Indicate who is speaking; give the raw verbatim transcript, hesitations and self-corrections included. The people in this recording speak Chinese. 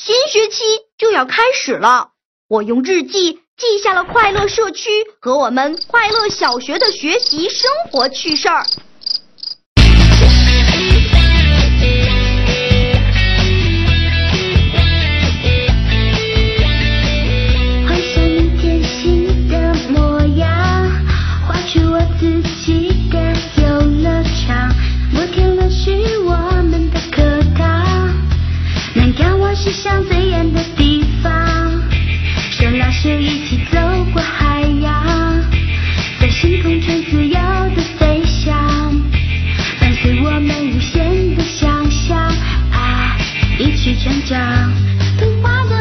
Speaker 1: 新学期就要开始了，我用日记记下了快乐社区和我们快乐小学的学习生活趣事儿。
Speaker 2: 幻想明天新的模样，画出我自己的游乐场。摩天轮是我们的课堂，能赶往世上最远的地方。手拉手一起走过海洋，在星空中自由的飞翔，伴随我们无限的想象啊，一起成长。童话的